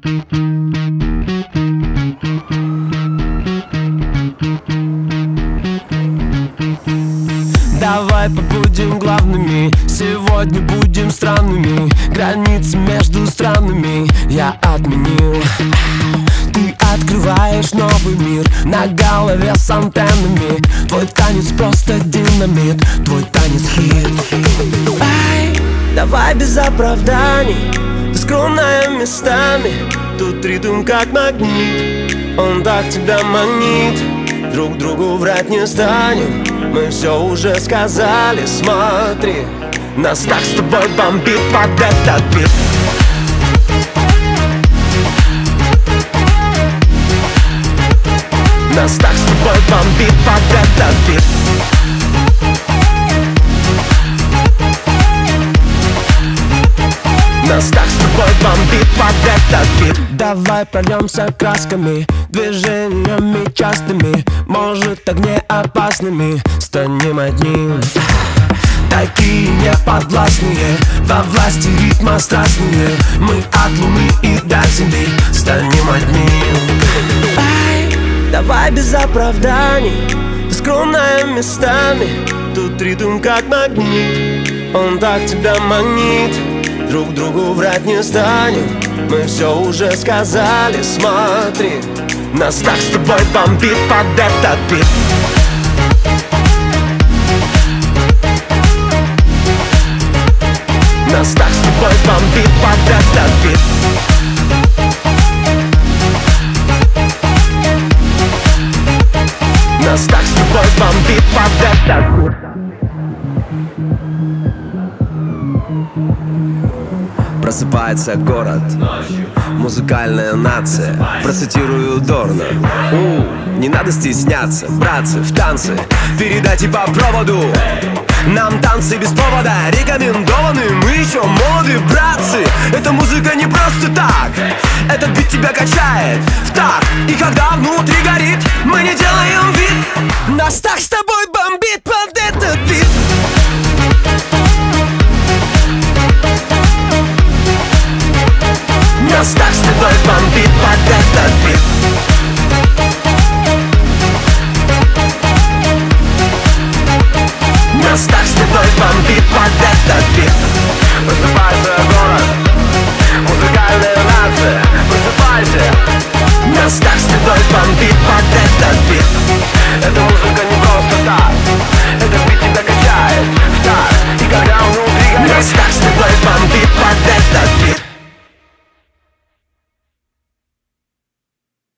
Давай побудем главными, сегодня будем странными. Границы между странами я отменил. Ты открываешь новый мир на голове с антеннами. Твой танец просто динамит, твой танец хит. Ай, давай без оправданий, скромная местами. Тут ритм как магнит, он так тебя манит. Друг другу врать не станем, мы все уже сказали. Смотри, нас так с тобой бомбит под этот бит. Нас так с тобой бомбит под этот бит. Нас так с тобой бомбит под этот бит. Давай прольемся красками, движениями частыми, может так не опасными. Станем одним, такие неподвластные, во власти ритма страстные. Мы от луны и до земли станем одним. Ай, давай без оправданий, скромная местами. Тут ритм как магнит, он так тебя манит. Друг другу врать не станем, мы все уже сказали. Смотри, нас так с тобой бомбит под этот бит. Нас так с тобой бомбит под этот бит. Нас так с тобой бомбит под этот бит. Просыпается город, музыкальная нация. Процитирую Дорна: не надо стесняться, братцы, в танцы передайте по проводу. Нам танцы без повода рекомендованы. Мы еще молоды, братцы. Эта музыка не просто так, этот бит тебя качает в такт. И когда внутри горит, мы не делаем вид. Нас так с тобой бомбит под этот бит. Нас так с тобой бомбит под этот бит. Нас так с тобой бомбит под этот бит. Просыпается город, музыкальная нация. Просыпайся. Нас так с тобой бомбит под этот бит.